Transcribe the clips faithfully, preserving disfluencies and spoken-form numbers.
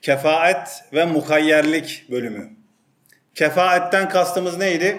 Kefaet ve muhayyerlik bölümü. Kefaetten kastımız neydi?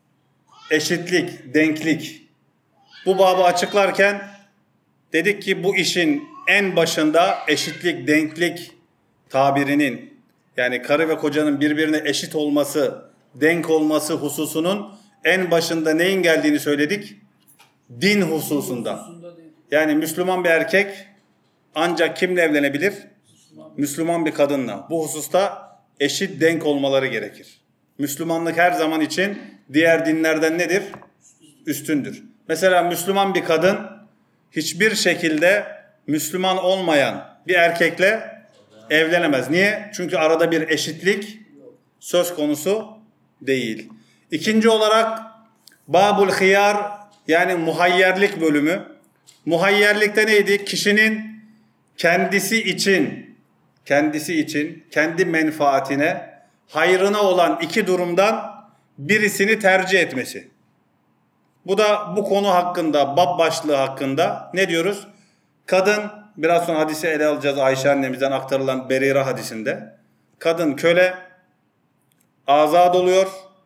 Eşitlik, denklik. Bu babı açıklarken dedik ki bu işin en başında eşitlik, denklik tabirinin, yani karı ve kocanın birbirine eşit olması, denk olması hususunun en başında neyin geldiğini söyledik? Din hususunda. Yani Müslüman bir erkek ancak kimle evlenebilir? Müslüman bir kadınla. Bu hususta eşit, denk olmaları gerekir. Müslümanlık her zaman için diğer dinlerden nedir? Üstündür. Mesela Müslüman bir kadın hiçbir şekilde Müslüman olmayan bir erkekle evlenemez. Niye? Çünkü arada bir eşitlik söz konusu değil. İkinci olarak Babul Hiyar, yani muhayyerlik bölümü. Muhayyerlikte neydi? Kişinin kendisi için, kendisi için, kendi menfaatine, hayrına olan iki durumdan birisini tercih etmesi. Bu da bu konu hakkında, bab başlığı hakkında ne diyoruz? Kadın, biraz sonra hadisi ele alacağız Ayşe annemizden aktarılan Berira hadisinde. Kadın köle, azad oluyor.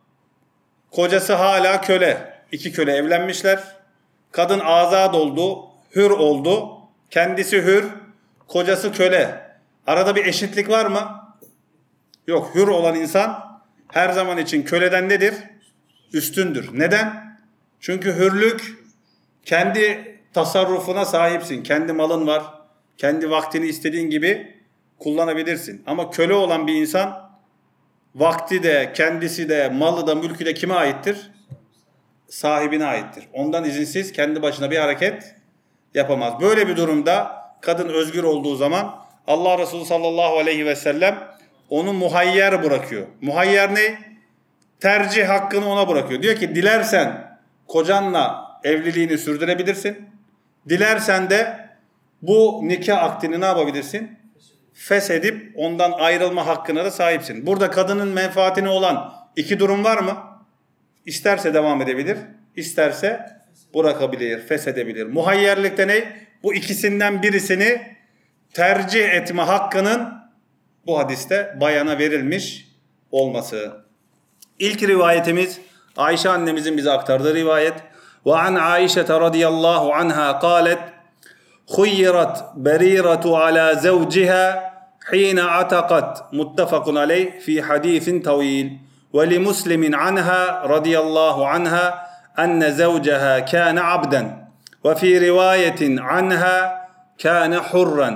Kocası hala köle. İki köle evlenmişler. Kadın azad oldu, hür oldu. Kendisi hür, kocası köle. Arada bir eşitlik var mı? Yok. Hür olan insan her zaman için köleden nedir? Üstündür. Neden? Çünkü hürlük, kendi tasarrufuna sahipsin. Kendi malın var. Kendi vaktini istediğin gibi kullanabilirsin. Ama köle olan bir insan vakti de, kendisi de, malı da, mülkü de kime aittir? Sahibine aittir. Ondan izinsiz kendi başına bir hareket yapamaz. Böyle bir durumda kadın özgür olduğu zaman Allah Resulü sallallahu aleyhi ve sellem onu muhayyer bırakıyor. Muhayyer ne? Tercih hakkını ona bırakıyor. Diyor ki dilersen kocanla evliliğini sürdürebilirsin. Dilersen de bu nikah akdini ne yapabilirsin? Feshedip ondan ayrılma hakkına da sahipsin. Burada kadının menfaatine olan iki durum var mı? İsterse devam edebilir, isterse bırakabilir, feshedebilir. Muhayyerlikte ne? Bu ikisinden birisini tercih etme hakkının bu hadiste bayana verilmiş olması. İlk rivayetimiz Ayşe annemizin bize aktardığı rivayet. Ve an Ayşe radıyallahu anha قالت خيرت بريرة على زوجها حين عتقت متفق عليه في حديث طويل ولمسلم عنها رضي الله عنها أن زوجها كان عبدا وفي رواية عنها كان حرا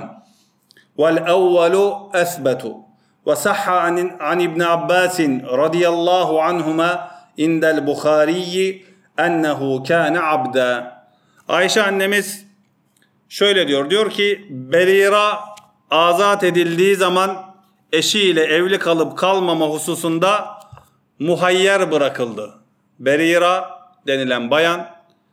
والأول أثبت وصح عن, عن ابن عباس رضي الله عنهما عند البخاري أنه كان عبدا. Ayşe annemiz şöyle diyor, diyor ki Berira azat edildiği zaman eşiyle evli kalıp kalmama hususunda muhayyer bırakıldı. Berira denilen bayan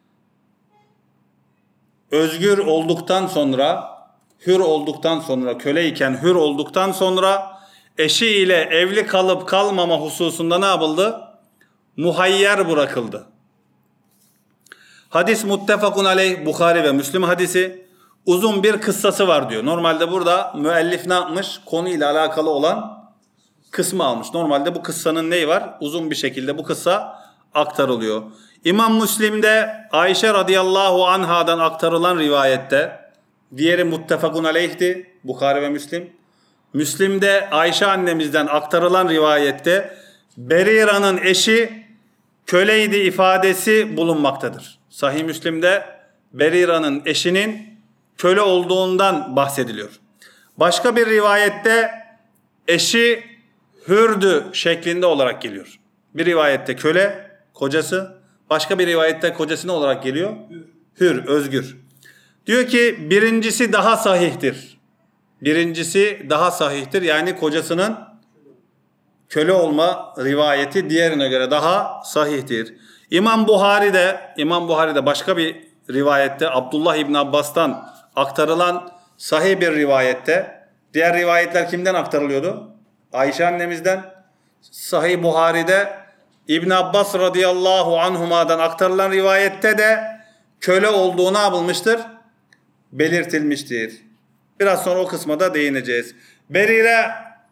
özgür olduktan sonra, hür olduktan sonra, köleyken hür olduktan sonra eşiyle evli kalıp kalmama hususunda ne yapıldı? Muhayyer bırakıldı. Hadis muttefakun aleyh, Bukhari ve Müslim hadisi. Uzun bir kıssası var diyor. Normalde burada müellif ne yapmış? Konuyla alakalı olan kısmı almış. Normalde bu kıssanın neyi var? Uzun bir şekilde bu kıssa aktarılıyor. İmam Müslim'de Ayşe radıyallahu anhadan aktarılan rivayette, diğeri muttefakun aleyhti, Bukhari ve Müslim. Müslim'de Ayşe annemizden aktarılan rivayette Berira'nın eşi köleydi ifadesi bulunmaktadır. Sahih Müslim'de Berira'nın eşinin köle olduğundan bahsediliyor. Başka bir rivayette eşi hürdü şeklinde olarak geliyor. Bir rivayette köle, kocası, başka bir rivayette kocası ne olarak geliyor? Hür, özgür. Diyor ki birincisi daha sahihtir. Birincisi daha sahihtir. Yani kocasının köle olma rivayeti diğerine göre daha sahihtir. İmam Buhari'de, İmam Buhari'de başka bir rivayette Abdullah İbni Abbas'tan aktarılan sahih bir rivayette, diğer rivayetler kimden aktarılıyordu? Ayşe annemizden. Sahih Buhari'de İbn Abbas radıyallahu anhuma'dan aktarılan rivayette de köle olduğu ne yapılmıştır? Belirtilmiştir. Biraz sonra o kısma da değineceğiz. Berire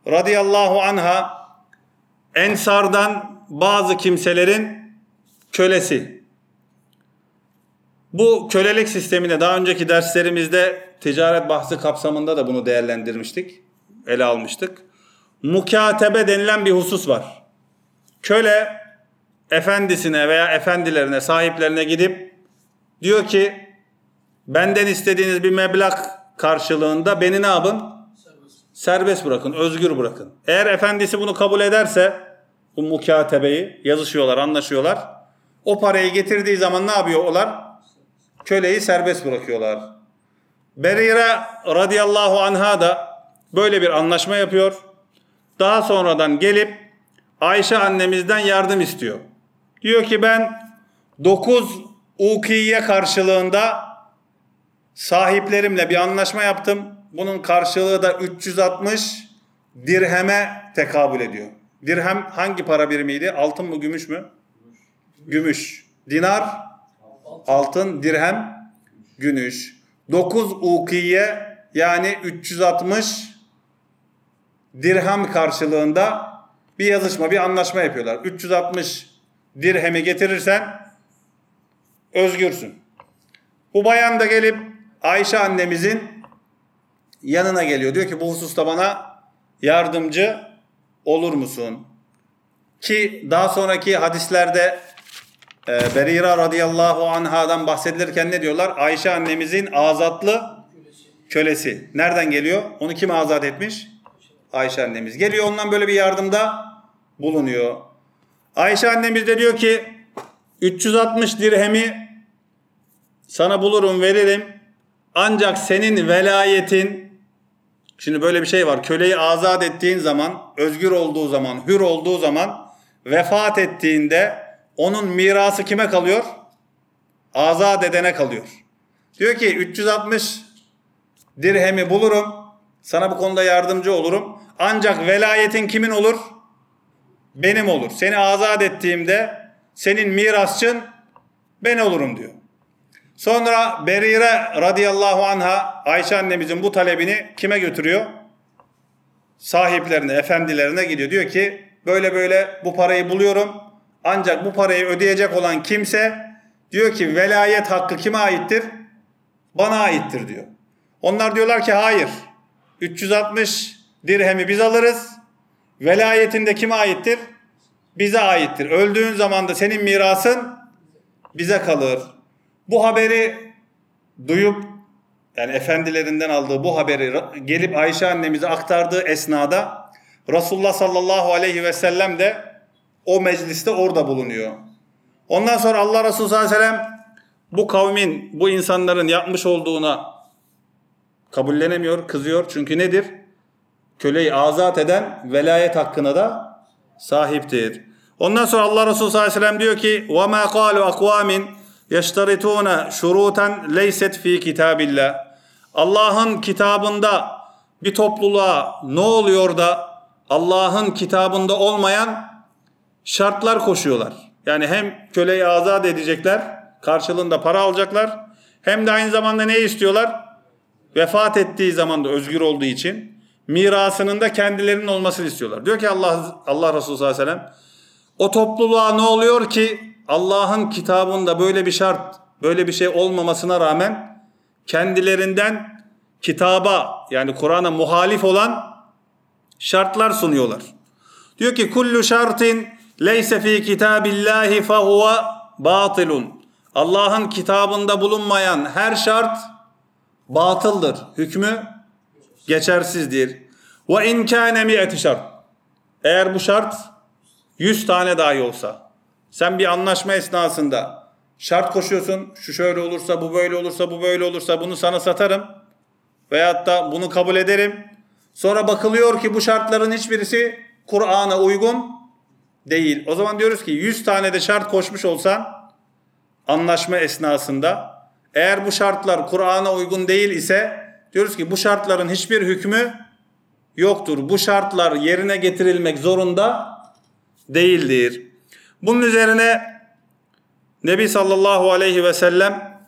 radıyallahu anha Ensardan bazı kimselerin kölesi. Bu kölelik sistemine daha önceki derslerimizde ticaret bahsi kapsamında da bunu değerlendirmiştik, ele almıştık. Mukatebe denilen bir husus var. Köle efendisine veya efendilerine, sahiplerine gidip diyor ki benden istediğiniz bir meblağ karşılığında beni ne yapın? Serbest. Serbest bırakın, özgür bırakın. Eğer efendisi bunu kabul ederse bu mukatebeyi yazışıyorlar, anlaşıyorlar. O parayı getirdiği zaman ne yapıyorlar? Köleyi serbest bırakıyorlar. Berire radıyallahu anha da böyle bir anlaşma yapıyor. Daha sonradan gelip Ayşe annemizden yardım istiyor. Diyor ki ben dokuz ukiye karşılığında sahiplerimle bir anlaşma yaptım. Bunun karşılığı da üç yüz altmış dirheme tekabül ediyor. Dirhem hangi para birimiydi? Altın mı, gümüş mü? Gümüş. Dinar, altın, dirhem, gümüş. dokuz ukiye yani üç yüz altmış dirhem karşılığında bir yazışma, bir anlaşma yapıyorlar. üç yüz altmış dirhemi getirirsen özgürsün. Bu bayan da gelip Ayşe annemizin yanına geliyor. Diyor ki bu hususta bana yardımcı olur musun? Ki daha sonraki hadislerde e, Berira radıyallahu anhadan bahsedilirken ne diyorlar? Ayşe annemizin azatlı kölesi. Nereden geliyor? Onu kim azat etmiş? Ayşe annemiz. Geliyor ondan böyle bir yardımda bulunuyor. Ayşe annemiz de diyor ki üç yüz altmış dirhemi sana bulurum, veririm. Ancak senin velayetin, şimdi böyle bir şey var. Köleyi azat ettiğin zaman, özgür olduğu zaman, hür olduğu zaman, vefat ettiğinde onun mirası kime kalıyor? Azat edene kalıyor. Diyor ki üç yüz altmış dirhemi bulurum. Sana bu konuda yardımcı olurum. Ancak velayetin kimin olur? Benim olur. Seni azat ettiğimde senin mirasçın ben olurum diyor. Sonra Berire radıyallahu anha Ayşe annemizin bu talebini kime götürüyor? Sahiplerine, efendilerine gidiyor. Diyor ki böyle böyle bu parayı buluyorum. Ancak bu parayı ödeyecek olan kimse diyor ki velayet hakkı kime aittir? Bana aittir diyor. Onlar diyorlar ki hayır. üç yüz altmış dirhemi biz alırız. Velayetinde kime aittir? Bize aittir. Öldüğün zaman da senin mirasın bize kalır. Bu haberi duyup yani efendilerinden aldığı bu haberi gelip Ayşe annemize aktardığı esnada Resulullah sallallahu aleyhi ve sellem de o mecliste orada bulunuyor. Ondan sonra Allah Resulü sallallahu aleyhi ve sellem bu kavmin, bu insanların yapmış olduğuna kabullenemiyor, kızıyor. Çünkü nedir? Köleyi azat eden velayet hakkına da sahiptir. Ondan sonra Allah Resulü sallallahu aleyhi ve sellem diyor ki وَمَا قَالُوا أَقْوَامٍ يَشْتَرِتُونَ شُرُوتًا لَيْسَتْ ف۪ي كِتَابِ اللّٰهِ Allah'ın kitabında bir topluluğa ne oluyor da Allah'ın kitabında olmayan şartlar koşuyorlar. Yani hem köleyi azat edecekler, karşılığında para alacaklar, hem de aynı zamanda ne istiyorlar? Vefat ettiği zaman da özgür olduğu için mirasının da kendilerinin olmasını istiyorlar. Diyor ki Allah Allah Resulü sallallahu aleyhi ve sellem o topluluğa ne oluyor ki Allah'ın kitabında böyle bir şart, böyle bir şey olmamasına rağmen kendilerinden kitaba yani Kur'an'a muhalif olan şartlar sunuyorlar. Diyor ki kullu şartin leyse fi kitabillahi fehuve batilun. Allah'ın kitabında bulunmayan her şart batıldır. Hükmü geçersizdir. Ve in kâne mi'eti şart. Eğer bu şart yüz tane dahi olsa, sen bir anlaşma esnasında şart koşuyorsun, şu şöyle olursa, bu böyle olursa, bu böyle olursa bunu sana satarım veyahut da bunu kabul ederim. Sonra bakılıyor ki bu şartların hiçbirisi Kur'an'a uygun değil. O zaman diyoruz ki yüz tane de şart koşmuş olsan anlaşma esnasında eğer bu şartlar Kur'an'a uygun değil ise diyoruz ki bu şartların hiçbir hükmü yoktur. Bu şartlar yerine getirilmek zorunda değildir. Bunun üzerine Nebi sallallahu aleyhi ve sellem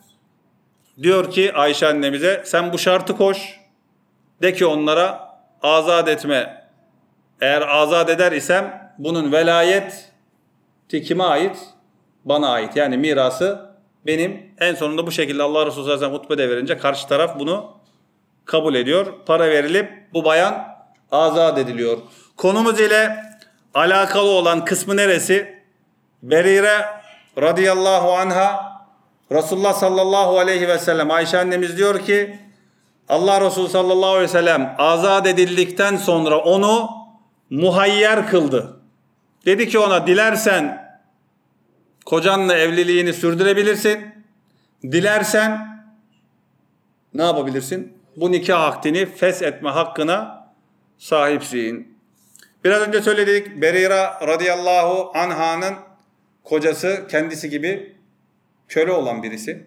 diyor ki Ayşe annemize sen bu şartı koş. De ki onlara azat etme Eğer azat eder isem bunun velayet kime ait? Bana ait. Yani mirası benim. En sonunda bu şekilde Allah Resulü sallallahu aleyhi ve sellem hutbe verince karşı taraf bunu kabul ediyor. Para verilip bu bayan azat ediliyor. Konumuz ile alakalı olan kısmı neresi? Berire radıyallahu anha, Resulullah sallallahu aleyhi ve sellem, Ayşe annemiz diyor ki Allah Resulü sallallahu aleyhi ve sellem azat edildikten sonra onu muhayyer kıldı. Dedi ki ona, dilersen kocanla evliliğini sürdürebilirsin. Dilersen ne yapabilirsin? Bu nikah akdini feshetme hakkına sahipsin. Biraz önce söyledik, Berira radıyallahu anh'ın kocası kendisi gibi köle olan birisi.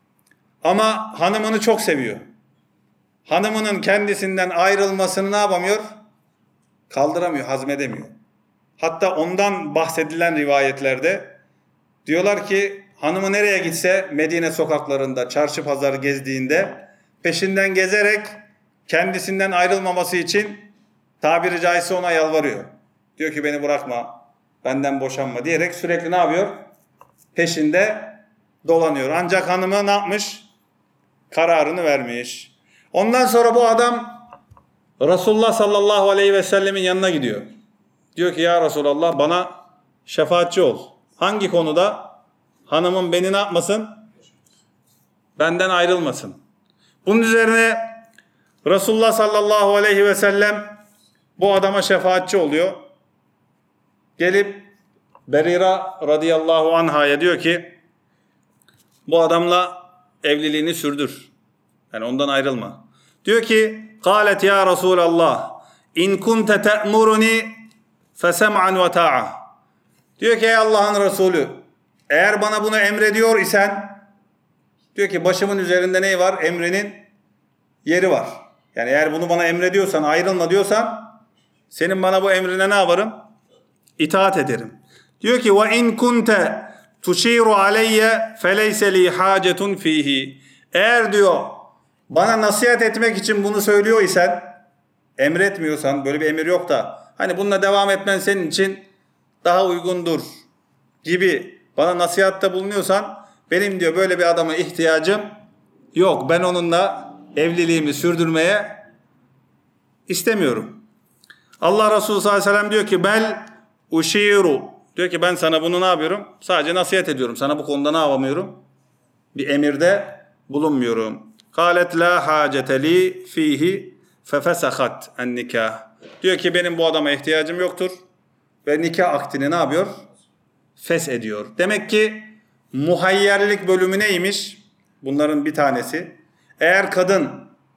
Ama hanımını çok seviyor. Hanımının kendisinden ayrılmasını ne yapamıyor? Kaldıramıyor, hazmedemiyor. Hatta ondan bahsedilen rivayetlerde diyorlar ki hanımı nereye gitse Medine sokaklarında, çarşı pazar gezdiğinde peşinden gezerek kendisinden ayrılmaması için tabiri caizse ona yalvarıyor. Diyor ki beni bırakma, benden boşanma diyerek sürekli ne yapıyor? Peşinde dolanıyor. Ancak hanımı ne yapmış? Kararını vermiş. Ondan sonra bu adam Resulullah sallallahu aleyhi ve sellemin yanına gidiyor. Diyor ki ya Resulallah bana şefaatçi ol. Hangi konuda? Hanımım beni ne yapmasın? Benden ayrılmasın. Bunun üzerine Resulullah sallallahu aleyhi ve sellem bu adama şefaatçi oluyor. Gelip Berira radıyallahu anh'a diyor ki bu adamla evliliğini sürdür. Yani ondan ayrılma. Diyor ki قالت ya Resulallah in kunte te'muruni fesem'an ve ta'a. Diyor ki ey Allah'ın Resulü, eğer bana bunu emrediyor isen, diyor ki başımın üzerinde ne var? Emrinin yeri var. Yani eğer bunu bana emrediyorsan, ayrılma diyorsan, senin bana bu emrine ne yaparım? İtaat ederim. Diyor ki ve in kunte tuşiru aleyye feleyse li hacetun fihi. Eğer diyor bana nasihat etmek için bunu söylüyor isen, emretmiyorsan, böyle bir emir yok da hani bununla devam etmen senin için daha uygundur gibi bana nasihatta bulunuyorsan, benim diyor böyle bir adama ihtiyacım yok. Ben onunla evliliğimi sürdürmeye istemiyorum. Allah Resulü sallallahu aleyhi ve sellem diyor ki bel uşiru. Diyor ki ben sana bunu ne yapıyorum? Sadece nasihat ediyorum. Sana bu konuda ne yapamıyorum? Bir emirde bulunmuyorum. Kalet la hacete li fihi fefesahat en nikah. Diyor ki benim bu adama ihtiyacım yoktur. Ve nikah akdini ne yapıyor? Fes ediyor. Demek ki muhayyerlik bölümü neymiş? Bunların bir tanesi. Eğer kadın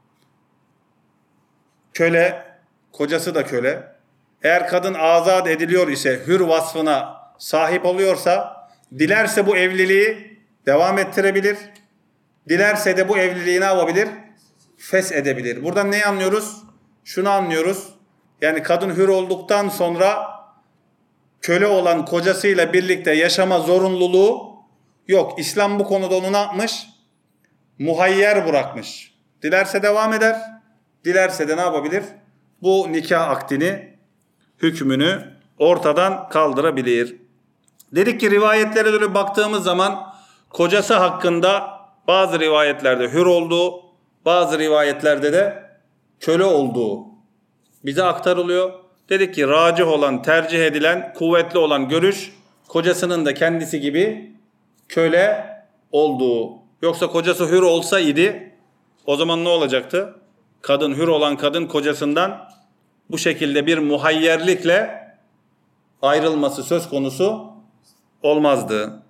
köle, kocası da köle. Eğer kadın azat ediliyor ise, hür vasfına sahip oluyorsa, dilerse bu evliliği devam ettirebilir. Dilerse de bu evliliği ne yapabilir? Fes edebilir. Buradan neyi anlıyoruz? Şunu anlıyoruz. Yani kadın hür olduktan sonra köle olan kocasıyla birlikte yaşama zorunluluğu yok. İslam bu konuda onu ne yapmış? Muhayyer bırakmış. Dilerse devam eder. Dilerse de ne yapabilir? Bu nikah akdini, hükmünü ortadan kaldırabilir. Dedik ki rivayetlere göre baktığımız zaman kocası hakkında bazı rivayetlerde hür olduğu, bazı rivayetlerde de köle olduğu bize aktarılıyor. Dedik ki racih olan, tercih edilen, kuvvetli olan görüş kocasının da kendisi gibi köle olduğu. Yoksa kocası hür olsaydı o zaman ne olacaktı? Kadın, hür olan kadın kocasından bu şekilde bir muhayyerlikle ayrılması söz konusu olmazdı.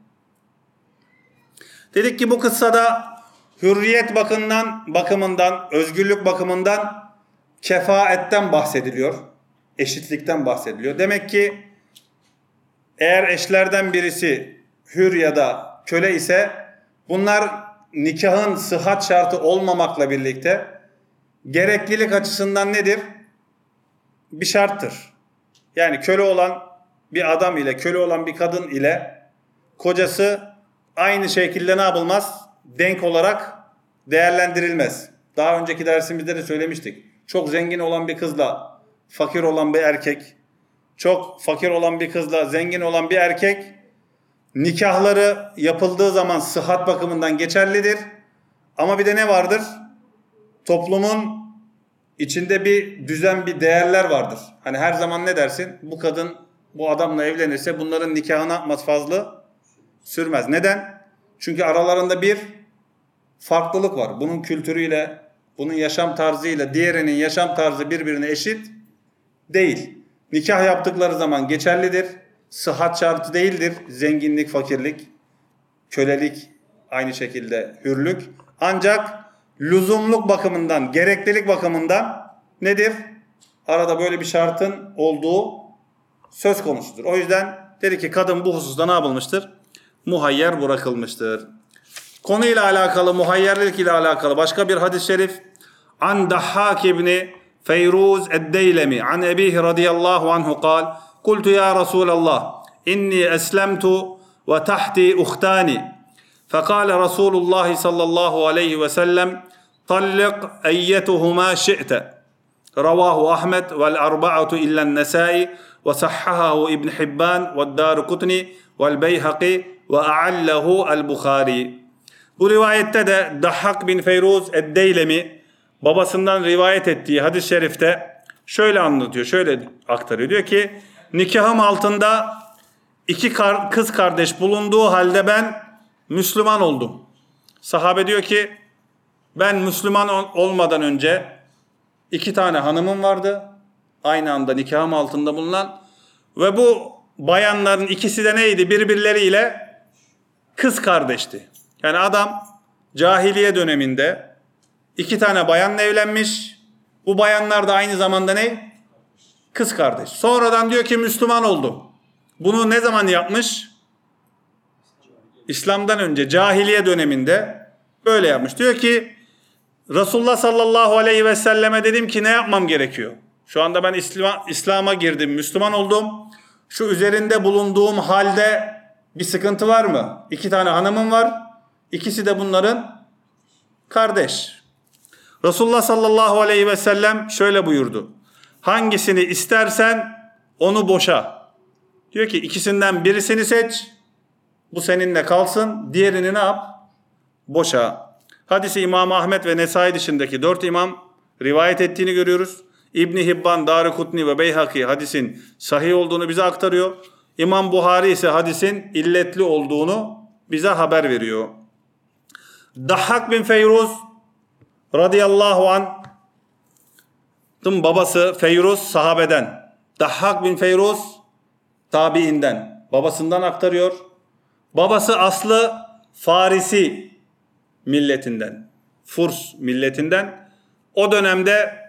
Dedik ki bu kıssada hürriyet bakımından, bakımından, özgürlük bakımından kefaetten bahsediliyor. Eşitlikten bahsediliyor. Demek ki eğer eşlerden birisi hür ya da köle ise bunlar nikahın sıhhat şartı olmamakla birlikte gereklilik açısından nedir? Bir şarttır. Yani köle olan bir adam ile köle olan bir kadın ile kocası aynı şekilde ne yapılmaz? Denk olarak değerlendirilmez. Daha önceki dersimizde de söylemiştik. Çok zengin olan bir kızla fakir olan bir erkek çok fakir olan bir kızla zengin olan bir erkek nikahları yapıldığı zaman sıhhat bakımından geçerlidir. Ama bir de ne vardır? Toplumun içinde bir düzen, bir değerler vardır. Hani her zaman ne dersin? Bu kadın bu adamla evlenirse bunların nikahını yapmaz, fazla sürmez. Neden? Çünkü aralarında bir farklılık var. Bunun kültürüyle, bunun yaşam tarzıyla diğerinin yaşam tarzı birbirine eşit değil. Nikah yaptıkları zaman geçerlidir. Sıhhat şartı değildir. Zenginlik, fakirlik, kölelik, aynı şekilde hürlük. Ancak lüzumluk bakımından, gereklilik bakımından nedir? Arada böyle bir şartın olduğu söz konusudur. O yüzden dedi ki kadın bu hususta ne yapılmıştır? Muhayyer bırakılmıştır. Konuyla alakalı, muhayyerlik ile alakalı başka bir hadis-i şerif. An Dahhak ibni Feyruz ed-Deylemi an Ebihi radıyallahu anhu kal kultu ya Resulallah inni eslemtu ve tahti uhtani فقال رسول الله صلى الله عليه وسلم طلق أيتهما شئت رواه أحمد والأربعة إلا النسائي وصححه ابن حبان والدارقطني والبيهقي وأعله البخاري. Bu rivayette de Dahhak bin Feyruz ed-Deylemi babasından rivayet ettiği hadis-i şerifte şöyle anlatıyor, şöyle aktarıyor. Diyor ki nikahım altında iki kar, kız kardeş bulunduğu halde ben Müslüman oldum. Sahabe diyor ki ben Müslüman olmadan önce iki tane hanımım vardı. Aynı anda nikahım altında bulunan ve bu bayanların ikisi de neydi? Birbirleriyle kız kardeşti. Yani adam cahiliye döneminde iki tane bayanla evlenmiş. Bu bayanlar da aynı zamanda ne? Kız kardeş. Sonradan diyor ki Müslüman oldum. Bunu ne zaman yapmış? İslam'dan önce cahiliye döneminde böyle yapmış. Diyor ki Resulullah sallallahu aleyhi ve selleme dedim ki ne yapmam gerekiyor? Şu anda ben İslam, İslam'a girdim, Müslüman oldum. Şu üzerinde bulunduğum halde bir sıkıntı var mı? İki tane hanımım var. İkisi de bunların kardeş. Resulullah sallallahu aleyhi ve sellem şöyle buyurdu. Hangisini istersen onu boşa. Diyor ki ikisinden birisini seç. Bu seninle kalsın. Diğerini ne yap? Boşa. Hadisi İmam Ahmet ve Nesai dışındaki dört imam rivayet ettiğini görüyoruz. İbn-i Hibban, Darikutni ve Beyhaki hadisin sahih olduğunu bize aktarıyor. İmam Buhari ise hadisin illetli olduğunu bize haber veriyor. Dahhak bin Feyruz radıyallahu anh'ın babası Feyruz sahabeden. Dahhak bin Feyruz tabiinden. Babasından aktarıyor. Babası aslı Farisi milletinden. Furs milletinden. O dönemde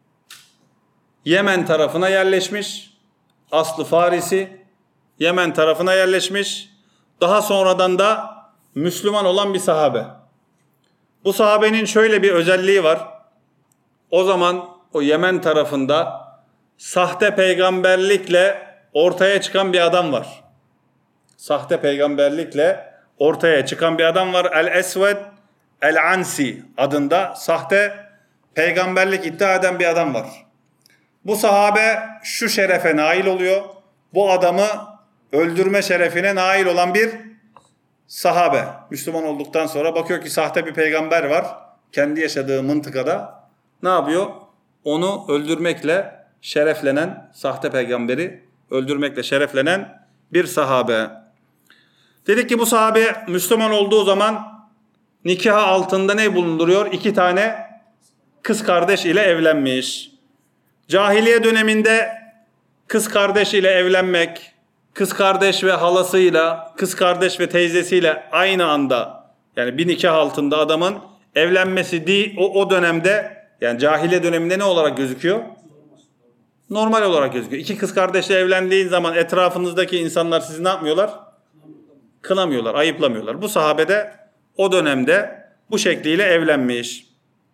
Yemen tarafına yerleşmiş. Aslı Farisi. Yemen tarafına yerleşmiş. Daha sonradan da Müslüman olan bir sahabe. Bu sahabenin şöyle bir özelliği var. O zaman o Yemen tarafında sahte peygamberlikle ortaya çıkan bir adam var. Sahte peygamberlikle ortaya çıkan bir adam var. El-Esved El-Ansi adında sahte peygamberlik iddia eden bir adam var. Bu sahabe şu şerefe nail oluyor. Bu adamı öldürme şerefine nail olan bir sahabe. Müslüman olduktan sonra bakıyor ki sahte bir peygamber var. Kendi yaşadığı mıntıkada ne yapıyor? Onu öldürmekle şereflenen, sahte peygamberi öldürmekle şereflenen bir sahabe. Dedik ki bu sahabe Müslüman olduğu zaman nikah altında ne bulunduruyor? İki tane kız kardeş ile evlenmiş. Cahiliye döneminde kız kardeş ile evlenmek, kız kardeş ve halasıyla, kız kardeş ve teyzesiyle aynı anda yani bir nikah altında adamın evlenmesi değil, o, o dönemde yani cahiliye döneminde ne olarak gözüküyor? Normal olarak gözüküyor. İki kız kardeşle evlendiğin zaman etrafınızdaki insanlar sizi ne yapmıyorlar? Kınamıyorlar, ayıplamıyorlar. Bu sahabe de o dönemde bu şekliyle evlenmiş.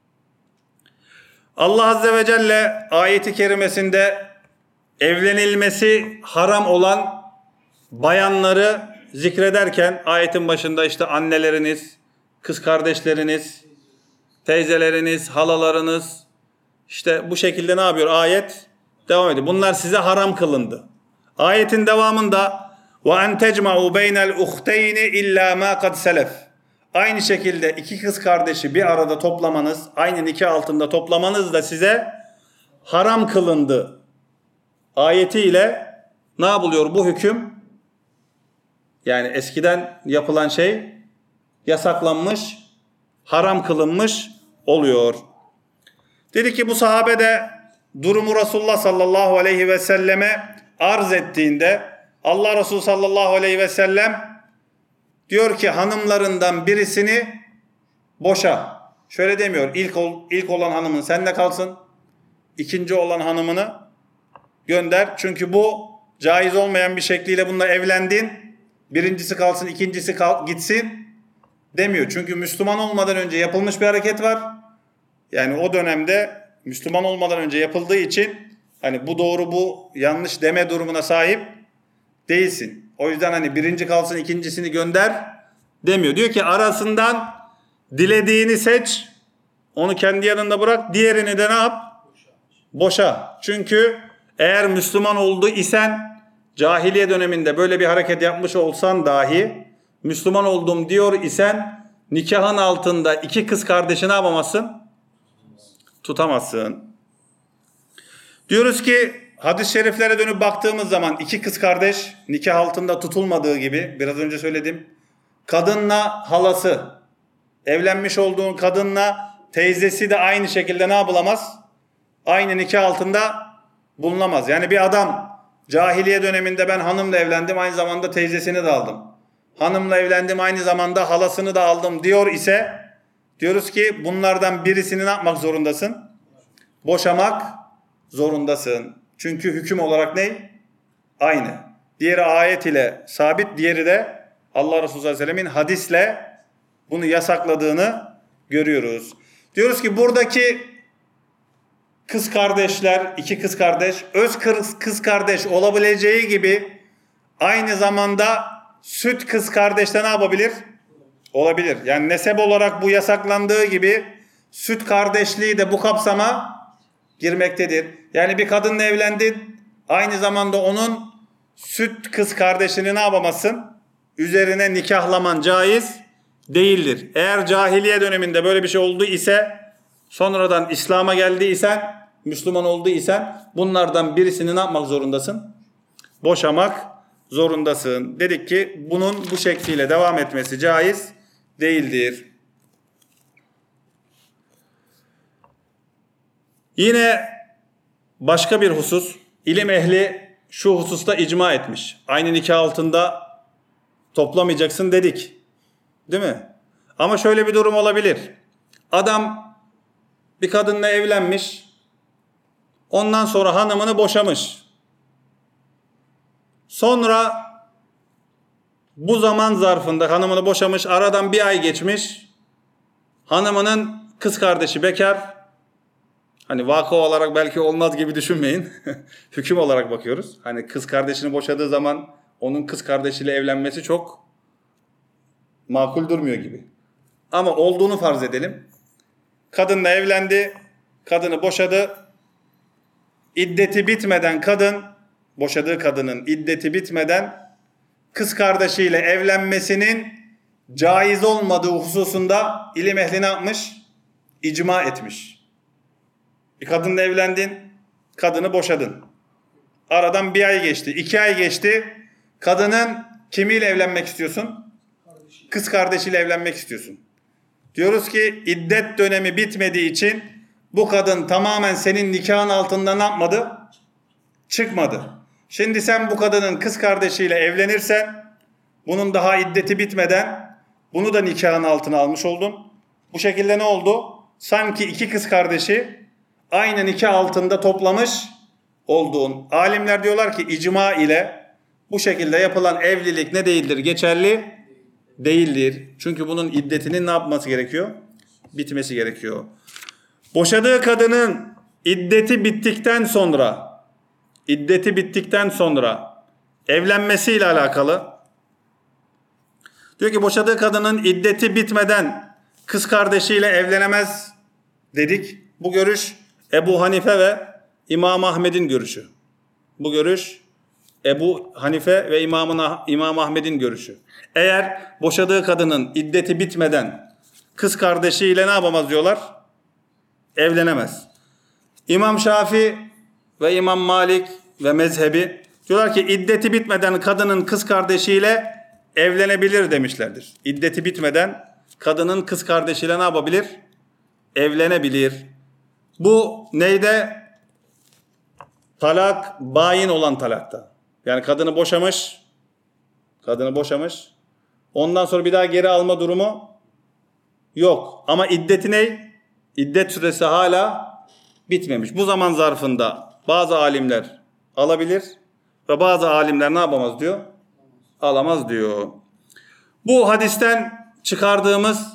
Allah Azze ve Celle ayeti kerimesinde evlenilmesi haram olan bayanları zikrederken ayetin başında işte anneleriniz, kız kardeşleriniz, teyzeleriniz, halalarınız işte bu şekilde ne yapıyor ayet? Devam ediyor. Bunlar size haram kılındı. Ayetin devamında ve en tecma'u beynel uhteyni illa ma kad selef. Aynı şekilde iki kız kardeşi bir arada toplamanız, aynı nikah altında toplamanız da size haram kılındı ayetiyle ne yapılıyor bu hüküm? Yani eskiden yapılan şey yasaklanmış, haram kılınmış oluyor. Dedi ki bu sahabe de durumu Resulullah sallallahu aleyhi ve selleme arz ettiğinde Allah Resulü sallallahu aleyhi ve sellem diyor ki hanımlarından birisini boşa. Şöyle demiyor, ilk, ol, ilk olan hanımın sende kalsın, ikinci olan hanımını gönder. Çünkü bu caiz olmayan bir şekliyle bununla evlendin. Birincisi kalsın, ikincisi kal, gitsin demiyor. Çünkü Müslüman olmadan önce yapılmış bir hareket var. Yani o dönemde Müslüman olmadan önce yapıldığı için hani bu doğru bu yanlış deme durumuna sahip değilsin. O yüzden hani birinci kalsın ikincisini gönder demiyor. Diyor ki arasından dilediğini seç, onu kendi yanında bırak, diğerini de ne yap? Boşa. Çünkü eğer Müslüman oldu isen cahiliye döneminde böyle bir hareket yapmış olsan dahi Müslüman oldum diyor isen nikahın altında iki kız kardeşi ne yapamazsın? Tutamazsın. Diyoruz ki hadis-i şeriflere dönüp baktığımız zaman iki kız kardeş nikah altında tutulmadığı gibi biraz önce söyledim. Kadınla halası, evlenmiş olduğun kadınla teyzesi de aynı şekilde ne yapılamaz? Aynı nikah altında bulunamaz. Yani bir adam cahiliye döneminde ben hanımla evlendim aynı zamanda teyzesini de aldım. Hanımla evlendim aynı zamanda halasını da aldım diyor ise diyoruz ki bunlardan birisini ne yapmak zorundasın? Boşamak zorundasın. Çünkü hüküm olarak ne? Aynı. Diğeri ayet ile sabit, diğeri de Allah Resulü sallallahu aleyhi ve sellemin hadisle bunu yasakladığını görüyoruz. Diyoruz ki buradaki kız kardeşler, iki kız kardeş, öz kız, kız kardeş olabileceği gibi aynı zamanda süt kız kardeş de ne yapabilir? Olabilir. Yani nesep olarak bu yasaklandığı gibi süt kardeşliği de bu kapsama girmektedir. Yani bir kadınla evlendin, aynı zamanda onun süt kız kardeşini ne yapamazsın? Üzerine nikahlaman caiz değildir. Eğer cahiliye döneminde böyle bir şey oldu ise, sonradan İslam'a geldiysen, Müslüman olduysan bunlardan birisini ne yapmak zorundasın? Boşamak zorundasın. Dedik ki bunun bu şekliyle devam etmesi caiz değildir. Yine başka bir husus, ilim ehli şu hususta icma etmiş. Aynı nikah altında toplamayacaksın dedik. Değil mi? Ama şöyle bir durum olabilir. Adam bir kadınla evlenmiş, ondan sonra hanımını boşamış. Sonra bu zaman zarfında hanımını boşamış, aradan bir ay geçmiş, hanımının kız kardeşi bekar. Hani vaka olarak belki olmaz gibi düşünmeyin. Hüküm olarak bakıyoruz. Hani kız kardeşini boşadığı zaman onun kız kardeşiyle evlenmesi çok makul durmuyor gibi. Ama olduğunu farz edelim. Kadınla evlendi, kadını boşadı. İddeti bitmeden kadın, boşadığı kadının iddeti bitmeden kız kardeşiyle evlenmesinin caiz olmadığı hususunda ilim ehli ne yapmış? İcma etmiş. Bir kadınla evlendin, kadını boşadın. Aradan bir ay geçti, iki ay geçti. Kadının kimiyle evlenmek istiyorsun? Kız kardeşiyle evlenmek istiyorsun. Diyoruz ki iddet dönemi bitmediği için bu kadın tamamen senin nikahın altında ne yapmadı? Çıkmadı. Şimdi sen bu kadının kız kardeşiyle evlenirsen bunun daha iddeti bitmeden bunu da nikahın altına almış oldun. Bu şekilde ne oldu? Sanki iki kız kardeşi aynı nikah altında toplamış olduğun. Alimler diyorlar ki icma ile bu şekilde yapılan evlilik ne değildir? Geçerli değildir. Çünkü bunun iddetinin ne yapması gerekiyor? Bitmesi gerekiyor. Boşadığı kadının iddeti bittikten sonra iddeti bittikten sonra evlenmesiyle alakalı diyor ki boşadığı kadının iddeti bitmeden kız kardeşiyle evlenemez dedik. Bu görüş Ebu Hanife ve İmam Ahmed'in görüşü. Bu görüş Ebu Hanife ve İmam, İmam Ahmed'in görüşü. Eğer boşadığı kadının iddeti bitmeden kız kardeşiyle ne yapamaz diyorlar? Evlenemez. İmam Şafii ve İmam Malik ve mezhebi diyorlar ki iddeti bitmeden kadının kız kardeşiyle evlenebilir demişlerdir. İddeti bitmeden kadının kız kardeşiyle ne yapabilir? Evlenebilir. Bu neyde? Talak, bayin olan talakta. Yani kadını boşamış, kadını boşamış. Ondan sonra bir daha geri alma durumu yok. Ama iddeti ne? İddet süresi hala bitmemiş. Bu zaman zarfında bazı alimler alabilir ve bazı alimler ne yapamaz diyor? Alamaz diyor. Bu hadisten çıkardığımız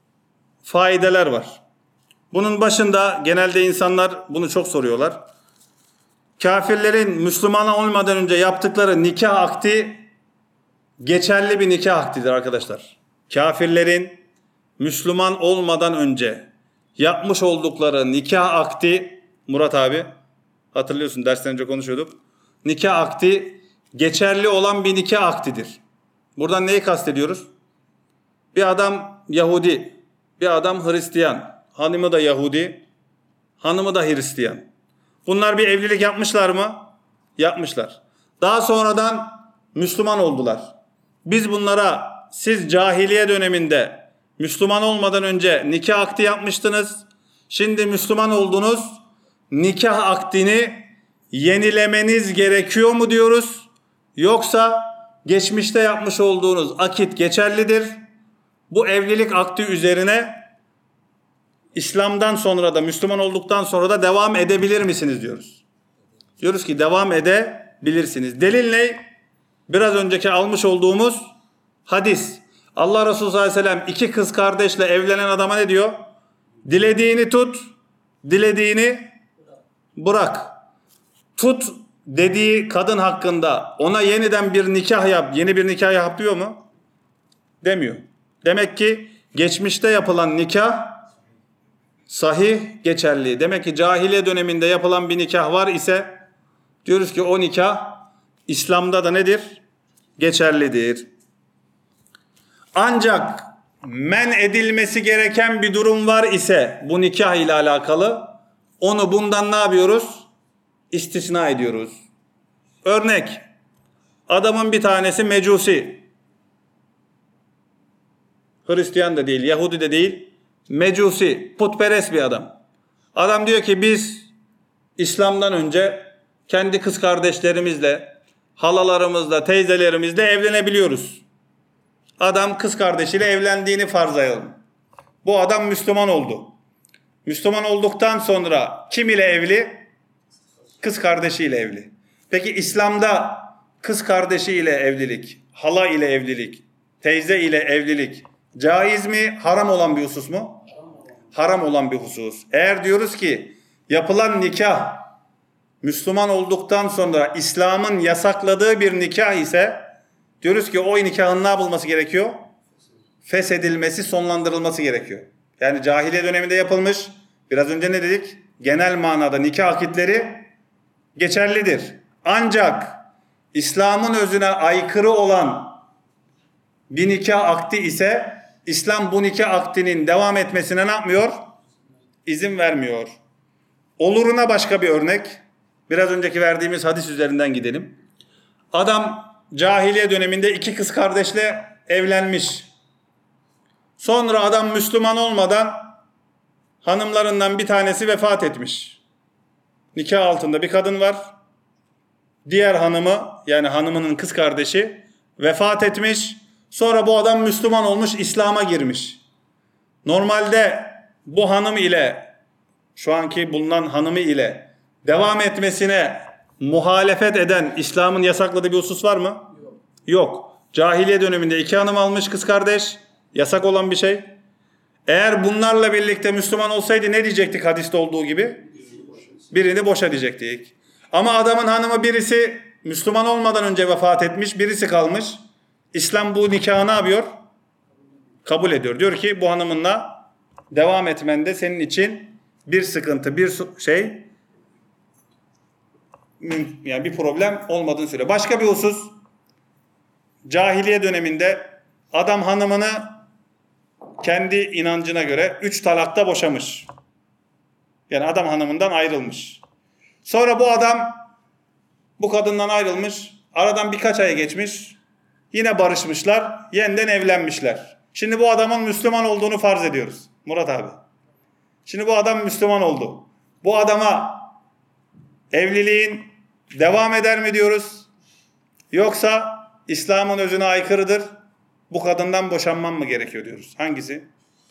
faydeler var. Bunun başında genelde insanlar bunu çok soruyorlar. Kafirlerin Müslüman olmadan önce yaptıkları nikah akdi geçerli bir nikah akdidir arkadaşlar. Kafirlerin Müslüman olmadan önce yapmış oldukları nikah akdi, Murat abi hatırlıyorsun dersten önce konuşuyorduk. Nikah akdi geçerli olan bir nikah akdidir. Buradan neyi kastediyoruz? Bir adam Yahudi, bir adam Hristiyan, hanımı da Yahudi, hanımı da Hristiyan. Bunlar bir evlilik yapmışlar mı? Yapmışlar. Daha sonradan Müslüman oldular. Biz bunlara siz cahiliye döneminde Müslüman olmadan önce nikah akdi yapmıştınız. Şimdi Müslüman oldunuz. Nikah akdini yenilemeniz gerekiyor mu diyoruz? Yoksa geçmişte yapmış olduğunuz akit geçerlidir. Bu evlilik akdi üzerine İslam'dan sonra da Müslüman olduktan sonra da devam edebilir misiniz diyoruz. Diyoruz ki devam edebilirsiniz. Delil ne? Biraz önceki almış olduğumuz hadis. Allah Resulü sallallahu aleyhi ve sellem iki kız kardeşle evlenen adama ne diyor? Dilediğini tut, dilediğini bırak. Tut dediği kadın hakkında ona yeniden bir nikah yap, yeni bir nikah yap diyor mu? Demiyor. Demek ki geçmişte yapılan nikah sahih, geçerli. Demek ki cahiliye döneminde yapılan bir nikah var ise diyoruz ki o nikah İslam'da da nedir? Geçerlidir. Ancak men edilmesi gereken bir durum var ise bu nikah ile alakalı onu bundan ne yapıyoruz? İstisna ediyoruz. Örnek, adamın bir tanesi mecusi. Hristiyan da değil, Yahudi de değil, mecusi, putperest bir adam. Adam diyor ki biz İslam'dan önce kendi kız kardeşlerimizle, halalarımızla, teyzelerimizle evlenebiliyoruz. Adam kız kardeşiyle evlendiğini farzayalım. Bu adam Müslüman oldu. Müslüman olduktan sonra kim ile evli? Kız kardeşiyle evli. Peki İslam'da kız kardeşiyle evlilik, hala ile evlilik, teyze ile evlilik caiz mi? Haram olan bir husus mu? Haram olan bir husus. Eğer diyoruz ki yapılan nikah Müslüman olduktan sonra İslam'ın yasakladığı bir nikah ise diyoruz ki o nikahın ne yapılması gerekiyor? Feshedilmesi, sonlandırılması gerekiyor. Yani cahiliye döneminde yapılmış, biraz önce ne dedik? Genel manada nikah akitleri geçerlidir. Ancak İslam'ın özüne aykırı olan bir nikah akdi ise İslam bu nikah akdinin devam etmesine ne yapmıyor? İzin vermiyor. Oluruna başka bir örnek. Biraz önceki verdiğimiz hadis üzerinden gidelim. Adam cahiliye döneminde iki kız kardeşle evlenmiş. Sonra adam Müslüman olmadan hanımlarından bir tanesi vefat etmiş. Nikah altında bir kadın var. Diğer hanımı, yani hanımının kız kardeşi vefat etmiş. Sonra bu adam Müslüman olmuş, İslam'a girmiş. Normalde bu hanım ile, şu anki bulunan hanımı ile devam etmesine muhalefet eden İslam'ın yasakladığı bir husus var mı? Yok. Yok. Cahiliye döneminde iki hanım almış kız kardeş. Yasak olan bir şey. Eğer bunlarla birlikte Müslüman olsaydı ne diyecektik hadiste olduğu gibi? Birini boşa diyecektik. Ama adamın hanımı birisi Müslüman olmadan önce vefat etmiş, birisi kalmış. İslam bu nikahı ne yapıyor? Kabul ediyor. Diyor ki bu hanımınla devam etmende senin için bir sıkıntı, bir şey yani bir problem olmadığını söylüyor. Başka bir husus, cahiliye döneminde adam hanımını kendi inancına göre üç talakta boşamış. Yani adam hanımından ayrılmış. Sonra bu adam bu kadından ayrılmış. Aradan birkaç ay geçmiş. Yine barışmışlar. Yeniden evlenmişler. Şimdi bu adamın Müslüman olduğunu farz ediyoruz. Murat abi. Şimdi bu adam Müslüman oldu. Bu adama evliliğin devam eder mi diyoruz? Yoksa İslam'ın özüne aykırıdır. Bu kadından boşanmam mı gerekiyor diyoruz. Hangisi?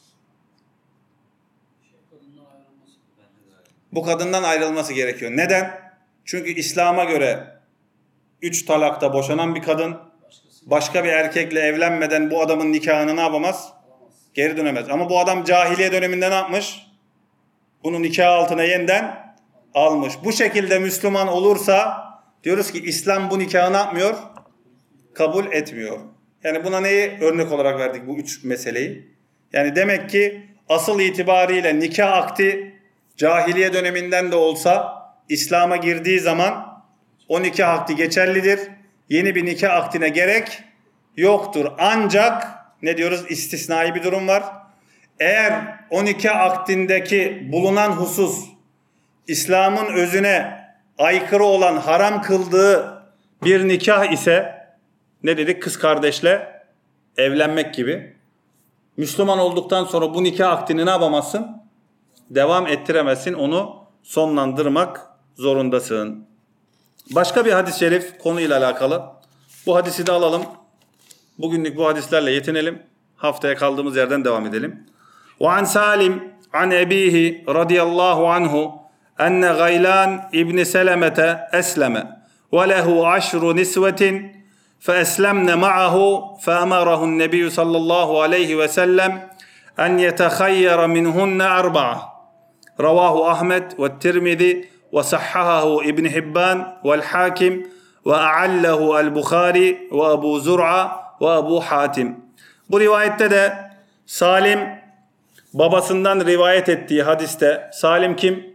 Bu kadından ayrılması gerekiyor. Neden? Çünkü İslam'a göre üç talakta boşanan bir kadın başka bir erkekle evlenmeden bu adamın nikahını ne yapamaz? Geri dönemez. Ama bu adam cahiliye döneminde ne yapmış? Bunu nikah altına yeniden almış. Bu şekilde Müslüman olursa diyoruz ki İslam bu nikahı ne yapmıyor? Kabul etmiyor. Yani buna neyi örnek olarak verdik bu üç meseleyi? Yani demek ki asıl itibariyle nikah akdi cahiliye döneminden de olsa İslam'a girdiği zaman o nikah akdi geçerlidir. Yeni bir nikah akdine gerek yoktur. Ancak ne diyoruz? İstisnai bir durum var. Eğer o nikah akdindeki bulunan husus İslam'ın özüne aykırı olan haram kıldığı bir nikah ise ne dedik? Kız kardeşle evlenmek gibi. Müslüman olduktan sonra bu nikah akdini ne yapamazsın? Devam ettiremezsin. Onu sonlandırmak zorundasın. Başka bir hadis-i şerif konuyla alakalı. Bu hadisi de alalım. Bugünlük bu hadislerle yetinelim. Haftaya kaldığımız yerden devam edelim. وعن سالم عن أبيه رضي الله عنه أن غيلان ابن سلمة أسلم وله عشر نسوة فأسلمن معه فأمره النبي صلى الله عليه وسلم أن يتخير منهن أربعة رواه أحمد والترمذي وصححه ابن حبان والحاكم وأعله البخاري وأبو زرعة وأبو حاتم. Bu rivayette de Salim babasından rivayet ettiği hadiste, Salim kim?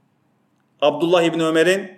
Abdullah İbni Ömer'in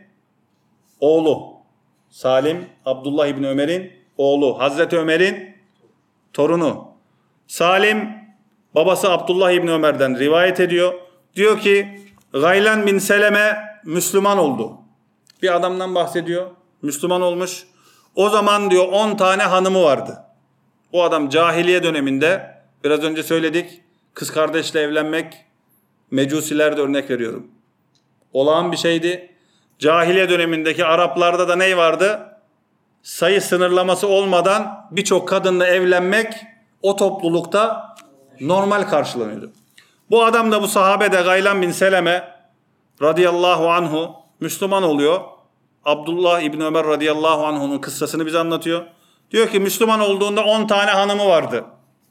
oğlu. Salim, Abdullah İbni Ömer'in oğlu. Hazreti Ömer'in torunu. Salim, babası Abdullah İbni Ömer'den rivayet ediyor. Diyor ki, Gaylan bin Seleme Müslüman oldu. Bir adamdan bahsediyor. Müslüman olmuş. O zaman diyor on tane hanımı vardı. Bu adam cahiliye döneminde, biraz önce söyledik, kız kardeşle evlenmek, mecusilerde örnek veriyorum, olağan bir şeydi. Cahiliye dönemindeki Araplarda da ne vardı? Sayı sınırlaması olmadan birçok kadınla evlenmek o toplulukta normal karşılanıyordu. Bu adam da, bu sahabe de Gaylan bin Seleme radıyallahu anhu Müslüman oluyor. Abdullah İbni Ömer radıyallahu anhu'nun kıssasını bize anlatıyor. Diyor ki Müslüman olduğunda on tane hanımı vardı.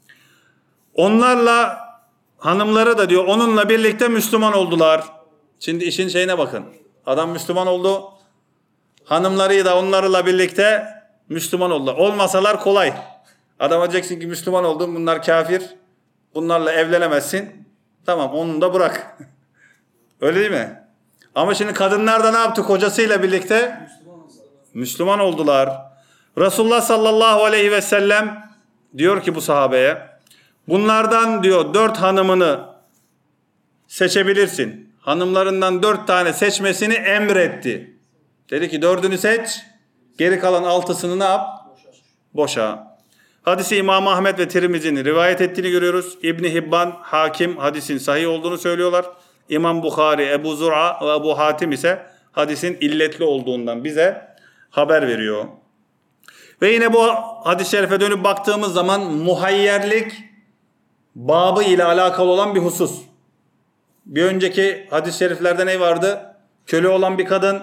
Onlarla hanımları da diyor onunla birlikte Müslüman oldular. Şimdi işin şeyine bakın. Adam Müslüman oldu. Hanımları da onlarla birlikte Müslüman oldular. Olmasalar kolay. Adama diyeceksin ki Müslüman oldun, bunlar kafir. Bunlarla evlenemezsin. Tamam, onu da bırak. Öyle değil mi? Ama şimdi kadınlar da ne yaptı? Kocasıyla birlikte Müslüman oldular. Resulullah sallallahu aleyhi ve sellem diyor ki bu sahabeye, bunlardan diyor dört hanımını seçebilirsin. Hanımlarından dört tane seçmesini emretti. Dedi ki dördünü seç, geri kalan altısını ne yap? Boşa. Hadisi İmam Ahmed ve Tirmizi'nin rivayet ettiğini görüyoruz. İbni Hibban, Hakim hadisin sahih olduğunu söylüyorlar. İmam Bukhari, Ebu Zur'a ve Ebu Hatim ise hadisin illetli olduğundan bize haber veriyor. Ve yine bu hadis-i şerife dönüp baktığımız zaman muhayyerlik babı ile alakalı olan bir husus. Bir önceki hadis-i şeriflerde ne vardı? Köle olan bir kadın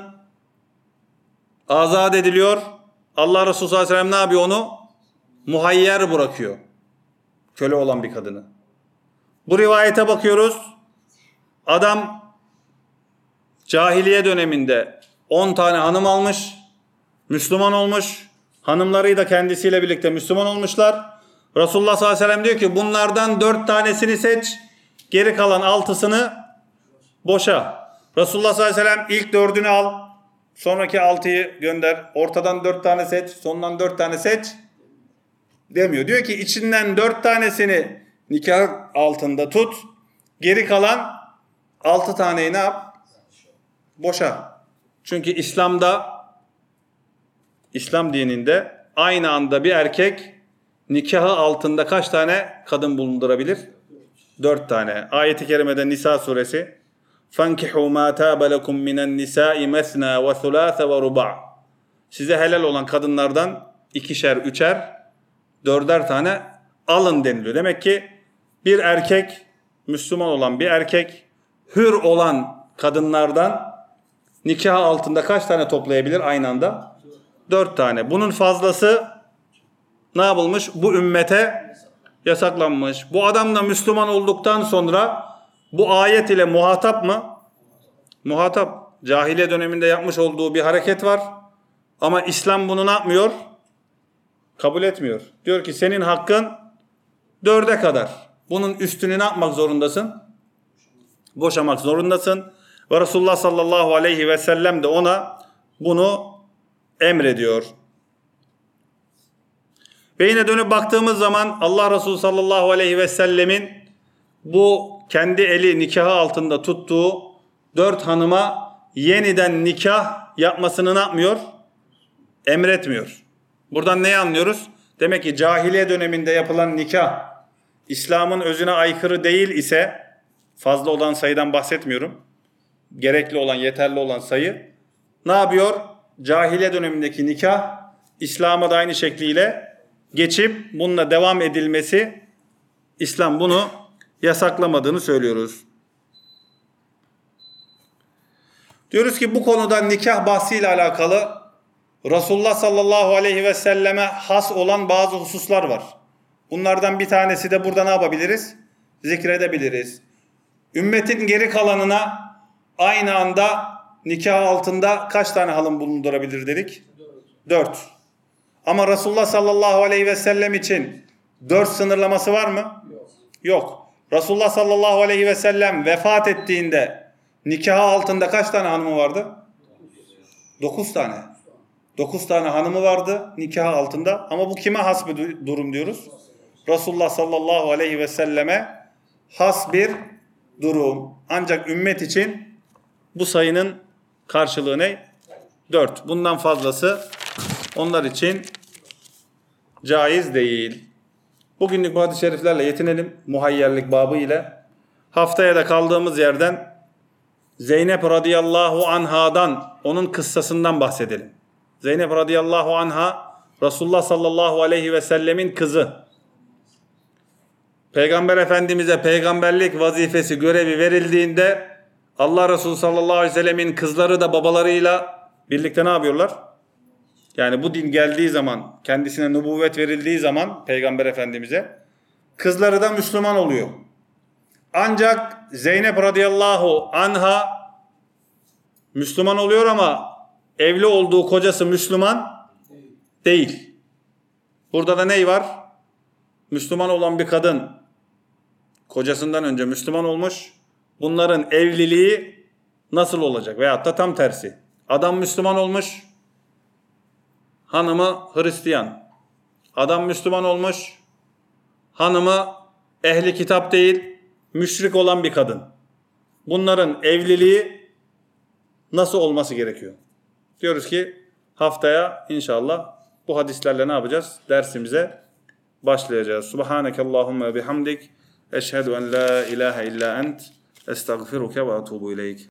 azat ediliyor. Allah Resulü sallallahu aleyhi ve sellem ne yapıyor onu? Muhayyer bırakıyor. Köle olan bir kadını. Bu rivayete bakıyoruz. Adam cahiliye döneminde on tane hanım almış. Müslüman olmuş. Hanımları da kendisiyle birlikte Müslüman olmuşlar. Resulullah sallallahu aleyhi ve sellem diyor ki bunlardan dört tanesini seç. Geri kalan altısını boşa. Resulullah sallallahu aleyhi ve sellem ilk dördünü al. Sonraki altıyı gönder. Ortadan dört tane seç. Sondan dört tane seç. Demiyor. Diyor ki içinden dört tanesini nikah altında tut. Geri kalan altı taneyi ne yap? Boşa. Çünkü İslam'da, İslam dininde aynı anda bir erkek nikahı altında kaç tane kadın bulundurabilir? Dört tane. Ayet-i kerimede Nisa suresi. فَانْكِحُوا مَا تَابَ لَكُمْ مِنَ النِّسَاءِ مَثْنَا وَثُلَاثَ وَرُبَعَ. Size helal olan kadınlardan ikişer, üçer, dörder tane alın deniliyor. Demek ki bir erkek, Müslüman olan bir erkek, hür olan kadınlardan nikah altında kaç tane toplayabilir aynı anda? Dört tane. Bunun fazlası ne yapılmış? Bu ümmete yasaklanmış. Bu adam da Müslüman olduktan sonra bu ayet ile muhatap mı? Muhatap. Cahiliye döneminde yapmış olduğu bir hareket var. Ama İslam bunu ne yapmıyor? Kabul etmiyor. Diyor ki senin hakkın dörde kadar. Bunun üstünü ne yapmak zorundasın? Boşamak zorundasın. Ve Resulullah sallallahu aleyhi ve sellem de ona bunu emrediyor. Ve yine dönüp baktığımız zaman Allah Resulü sallallahu aleyhi ve sellemin bu kendi eli nikahı altında tuttuğu dört hanıma yeniden nikah yapmasını ne yapmıyor? Emretmiyor. Buradan neyi anlıyoruz? Demek ki cahiliye döneminde yapılan nikah İslam'ın özüne aykırı değil ise, fazla olan sayıdan bahsetmiyorum, gerekli olan, yeterli olan sayı, ne yapıyor? Cahiliye dönemindeki nikah İslam'a da aynı şekliyle geçip bununla devam edilmesi, İslam bunu yasaklamadığını söylüyoruz. Diyoruz ki bu konuda nikah bahsiyle alakalı Resulullah sallallahu aleyhi ve selleme has olan bazı hususlar var. Bunlardan bir tanesi de burada ne yapabiliriz? Zikredebiliriz. Ümmetin geri kalanına aynı anda nikah altında kaç tane hanım bulundurabilir dedik? Dört. Ama Resulullah sallallahu aleyhi ve sellem için dört sınırlaması var mı? Yok. Yok. Resulullah sallallahu aleyhi ve sellem vefat ettiğinde nikah altında kaç tane hanımı vardı? Dokuz tane. Dokuz tane hanımı vardı nikah altında. Ama bu kime has bir durum diyoruz? Resulullah sallallahu aleyhi ve selleme has bir durum. Ancak ümmet için bu sayının karşılığı ne? Dört. Bundan fazlası onlar için caiz değil. Bugünlük bu hadis-i şeriflerle yetinelim. Muhayyerlik babı ile. Haftaya da kaldığımız yerden Zeynep radıyallahu anhadan, onun kıssasından bahsedelim. Zeynep radıyallahu anha Resulullah sallallahu aleyhi ve sellemin kızı. Peygamber Efendimiz'e peygamberlik vazifesi, görevi verildiğinde Allah Resulü sallallahu aleyhi ve sellemin kızları da babalarıyla birlikte ne yapıyorlar? Yani bu din geldiği zaman, kendisine nübüvvet verildiği zaman Peygamber Efendimiz'e kızları da Müslüman oluyor. Ancak Zeynep radıyallahu anha Müslüman oluyor ama evli olduğu kocası Müslüman değil. Burada da ney var? Müslüman olan bir kadın kocasından önce Müslüman olmuş. Bunların evliliği nasıl olacak? Veyahut da tam tersi. Adam Müslüman olmuş, hanımı Hristiyan. Adam Müslüman olmuş, hanımı ehli kitap değil, müşrik olan bir kadın. Bunların evliliği nasıl olması gerekiyor? Diyoruz ki haftaya inşallah bu hadislerle ne yapacağız? Dersimize başlayacağız. Subhanekallahumma bihamdik. Eşhedü en la ilahe illa ent. Estağfiruke ve etubu ileyk.